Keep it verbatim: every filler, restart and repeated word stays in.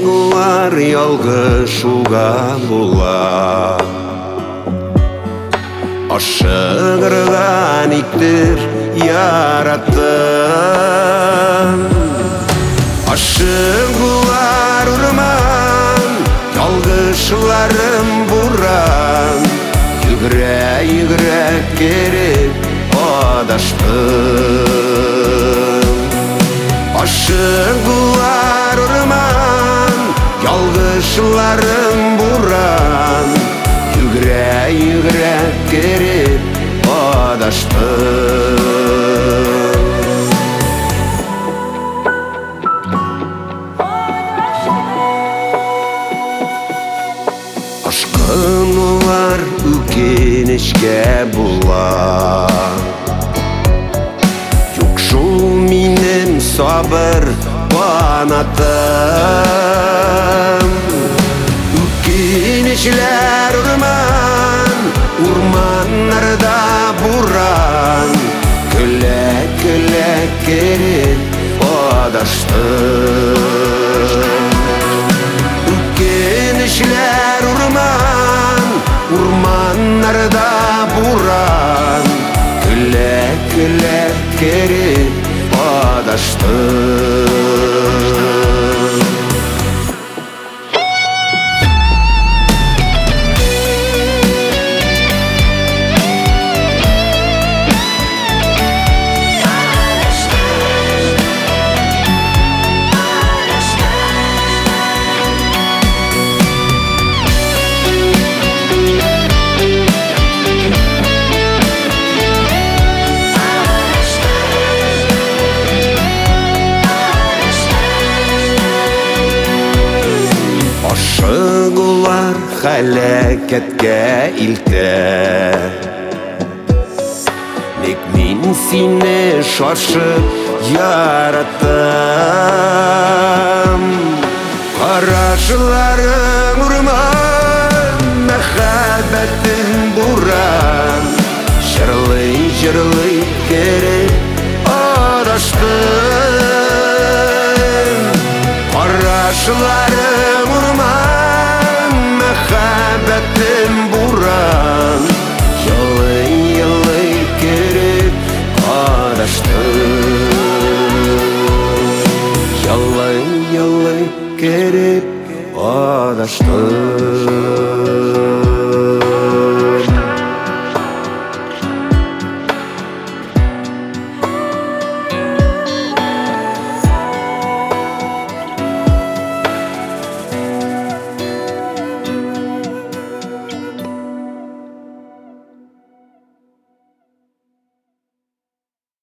Ашығылар ялгышуға була. Ашығырған иттер яраттым. Ашығылар урман, ялгышыларым буран. Югре-югре керіп адаштым. Ашығылар урман, ялгышыларым буран. Югре-югре керіп адаштым. Ашқынулар үкенешке була. Юк шул минем сабыр қанатым. Үкенешлер урман, урманнарда буран. Күле-күле керіп адаштым. Үкенешлер урман, урманнарда буран. Күле-күле керіп адаштым. Ашығылар хәләкәткә илтә. Ник мин сине шашып яраттым. Карашыларың урман, мәхәббәтең буран. Җырлый-җырлый кереп адаштым. Карашыларың урман, мәхәббәтең буран. Йылый-йылый кереп адаштым. Йылый-йылый кереп адаштым.